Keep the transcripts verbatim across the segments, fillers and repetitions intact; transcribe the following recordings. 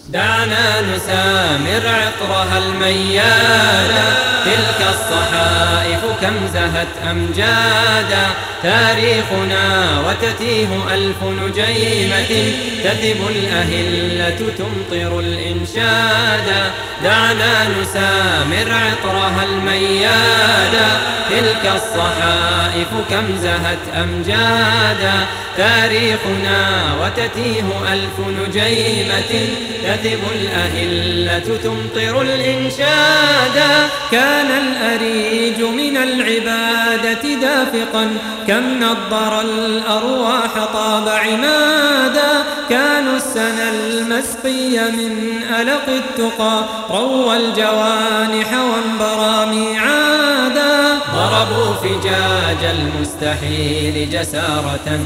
دعنا نسامر عطرها الميادا، تلك الصحائف كم زهت أمجادا. تاريخنا وتتيه ألف نجيمة، تذب الأهلة تمطر الإنشادا. دعنا نسامر عطرها الميادا، تلك الصحائف كم زهت أمجادا. تاريخنا وتتيه ألف نجيمة، تذب الأهلة تمطر الإنشادا. كان الأريج من العبادة دافقا، كم نضر الأرواح طاب عمادا. كانوا السنى المسقي من ألق التقى، روى الجوانح وانبرى ميعادا. ضربوا فجاج المستحيل جسارة،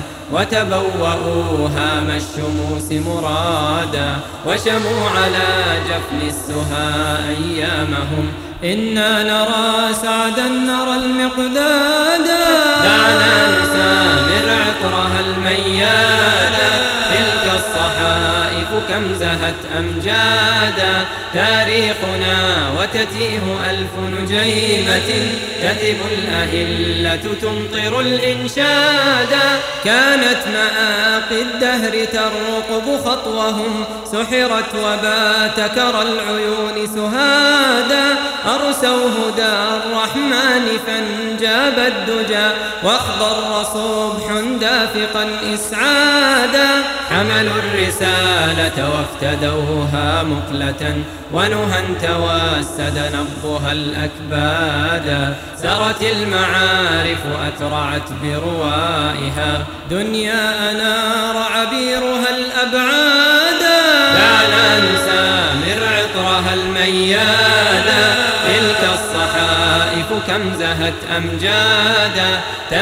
وتبوأوا هام الشموس مرادا. وشموا على جفن السها أيامهم، إنا نرى سعدا نرى المقدادا. دعنا نسامر عطرها الميادا، تلك الصحائف كم زهت أمجادا. تاريخنا وتتيه ألف نجيمة، تذب الأهلة تمطر الإنشادا. كانت مآقي الدهر ترقب خطوهم، سحرت وبات كرى العيون سهادا. أرسوا هدى الرحمن فانجاب الدجى، واخضر صبح دافقا إسعادا. حملوا الرسالة وافتدوها مقلة، ونهى توسد نبضها الأكبادا. سرت المعارف أترعت بروائها، دنيا أنار عبيرها الأبعادا. دعنا نسامر عطرها الميادا، تلك الصحائف كم زهت أمجادا.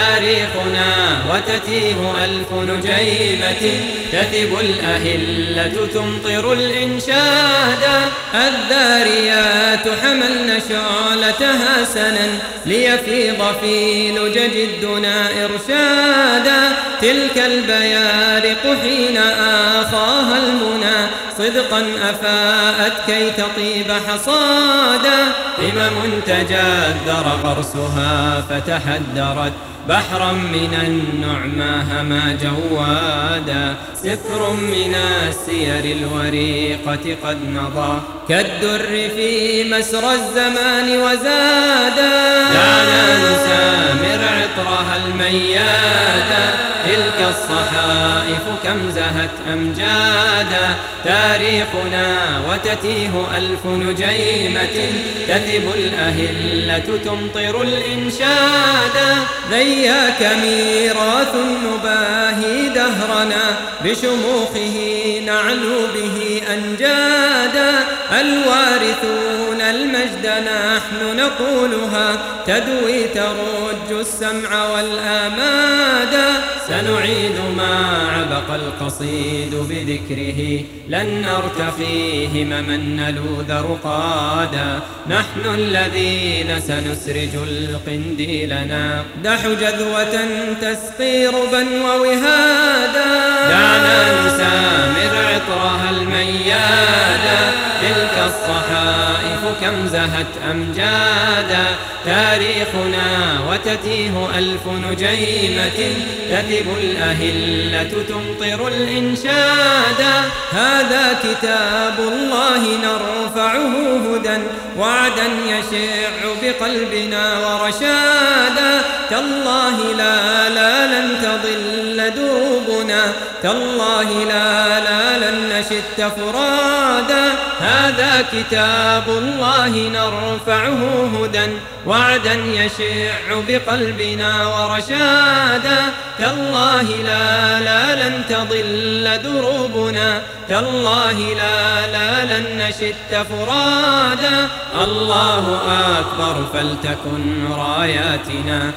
تاريخنا وتتيه ألف نجيمة، تذب الأهلة تمطر الإنشادا. الذاريات حملن شعلتها سنا، ليفيض في لجج الدنا إرشادا. تلك البيارق حين آخاها المنى، صدقا أفاءت كي تطيب حصادا. همم تجذر غرسها فتحدرت، بحرا من النعمى هما جوادا. سفر من السير الوريقة قد مضى، كالدر في مسرى الزمان وزادا. دعنا نسامر عطرها الميادا، تلك الصحائف كم زهت أمجادا. تاريخنا وتتيه ألف نجيمة، تذب الأهلة تمطر الإنشادا. ذياك ميراث نباهي دهرنا، بشموخه نعلو به أنجادا. الوارثون المجد نحن نقولها، تدوي ترج السمع والآمادا. سنعيد ما عبق القصيد بذكره، لن نرتقي همما نلوذ رقادا. نحن الذين سنسرج القنديل نقدح جذوة تسقي ربا ووهادا. دعنا نسامر عطرها الميادا، تلك الصحائف كم زهت أمجادا. تاريخنا وتتيه ألف نجيمة، تذب الأهلة تمطر الإنشادا. هذا كتاب الله نرفعه هدى، وعدا يشع بقلبنا ورشادا. تالله لا لا لن تضل دروبنا، تالله لا لا لن نشت فرادا. هذا كتاب الله نرفعه هدى، وعدا يشع بقلبنا ورشادا. تالله لا لا لن تضل دروبنا، تالله لا لا لن نشت فرادا. الله أكبر فلتكن راياتنا،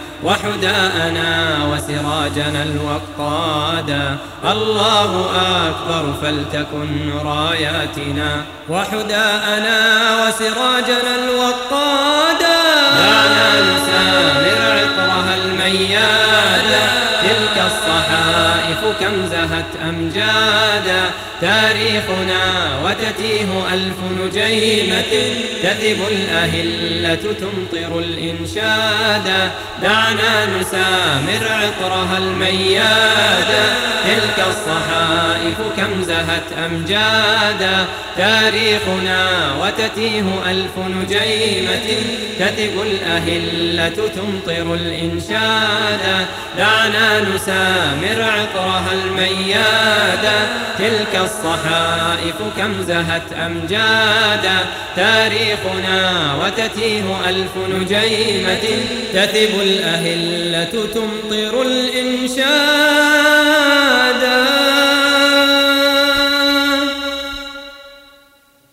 وحداءنا وسراجنا الوقادا. الله أكبر فلتكن راياتنا، وحداءنا وسراجنا الوقادا. دعنا نسامر عطرها الميادا، تلك الصحائف كم زهت أمجادا تاريخنا وتتيه ألف نجيمة تثب الأهلة تمطر الإنشادا دعنا نسامر عطرها الميادا تلك الصحائف كم زهت أمجادا تاريخنا وتتيه ألف نجيمة تثب الأهلة تمطر الإنشادا دعنا نسامر عطرها الميادا تلك الصحائف كم زهت أمجادا تاريخنا وتتيه ألف نجيمة تثب الأهلة تمطر الإنشادا.